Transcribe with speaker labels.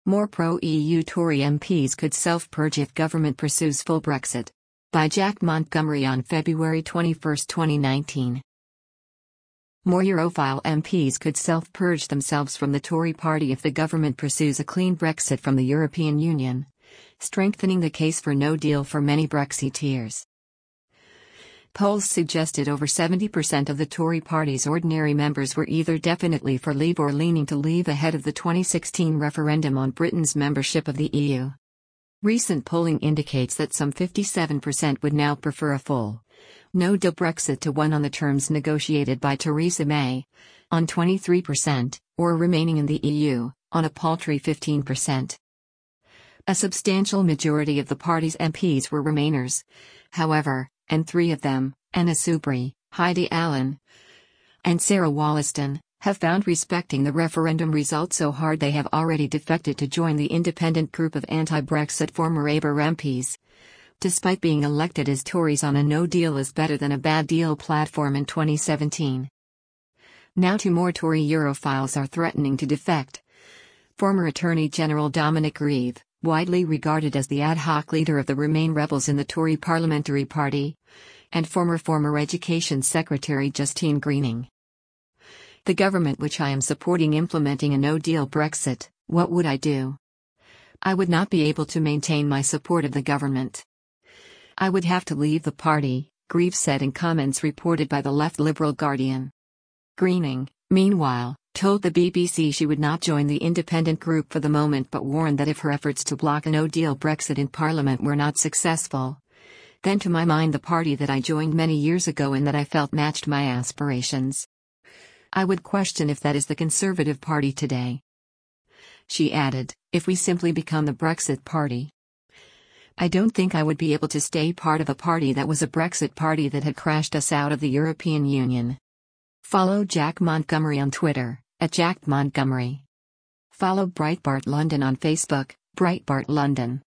Speaker 1: More pro-EU Tory MPs could self-purge if government pursues full Brexit. By Jack Montgomery on February 21, 2019. More Europhile MPs could self-purge themselves from the Tory party if the government pursues a clean Brexit from the European Union, strengthening the case for no deal for many Brexiteers. Polls suggested over 70% of the Tory party's ordinary members were either definitely for leave or leaning to leave ahead of the 2016 referendum on Britain's membership of the EU. Recent polling indicates that some 57% would now prefer a full no-deal Brexit to one on the terms negotiated by Theresa May, on 23%, or remaining in the EU, on a paltry 15%. A substantial majority of the party's MPs were Remainers, however, and three of them, Anna Soubry, Heidi Allen, and Sarah Wollaston, have found respecting the referendum result so hard they have already defected to join the independent group of anti-Brexit former Labour MPs. Despite being elected as Tories on a no deal is better than a bad deal platform in 2017. Now two more Tory Europhiles are threatening to defect. Former Attorney General Dominic Grieve, widely regarded as the ad hoc leader of the Remain rebels in the Tory parliamentary party, and former Education Secretary Justine Greening. The government which I am supporting implementing a no-deal Brexit, what would I do? I would not be able to maintain my support of the government. I would have to leave the party, Grieve said in comments reported by the left Liberal Guardian. Greening, meanwhile, told the BBC she would not join the independent group for the moment but warned that if her efforts to block a no-deal Brexit in Parliament were not successful, then to my mind the party that I joined many years ago and that I felt matched my aspirations, I would question if that is the Conservative Party today. She added, if we simply become the Brexit Party, I don't think I would be able to stay part of a party that was a Brexit party that had crashed us out of the European Union. Follow Jack Montgomery on Twitter, @JackMontgomery. Follow Breitbart London on Facebook, Breitbart London.